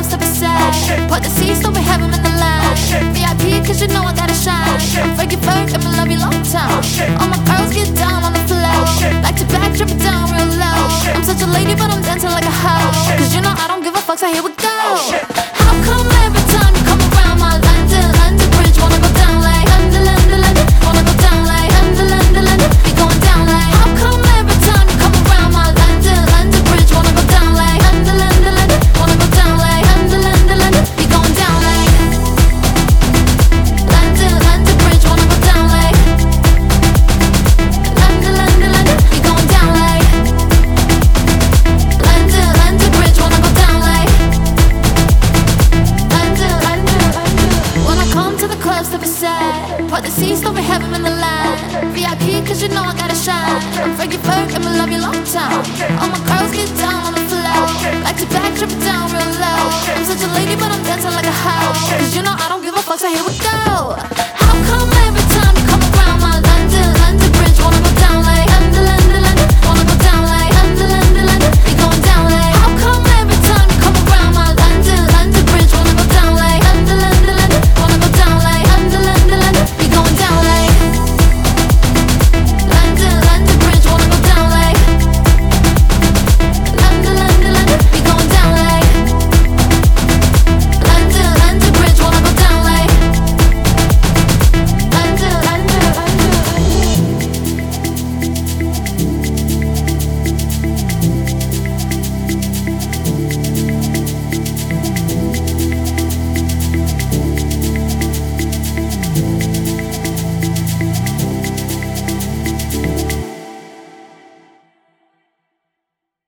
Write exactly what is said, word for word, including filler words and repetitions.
club, step aside. Part the seats, so we have them in the line. V I P, cause you know I gotta shine. Frankie Ferg, I've been love you long time. All my girls get down on the floor. Back to back, drop it down real low. I'm such a lady, but I'm dancing like a hoe. Cause you know I don't give a fuck, so here we go. How come every time you come around my London, London Bridge, wanna go down like London, London, London, wanna go down like London, London, London, be going down like. How come every time you come around my London, London Bridge, wanna go down like London, London, London, wanna go down like London, London, London, be going down like London, London Bridge, wanna go down like London, London, London, be going down like London, London Bridge, wanna go down like London, London, London. When I come to the club, step aside. Part the seats, so we have them in the line. V I P, cause you know I gotta shine. I'm Frankie Ferg, I've been love you long time. All my girls get down on the floor. Back to back, drop it down real low. I'm such a lady, but I'm dancing like a hoe. Cause you know I don't give a fuck, so here we go.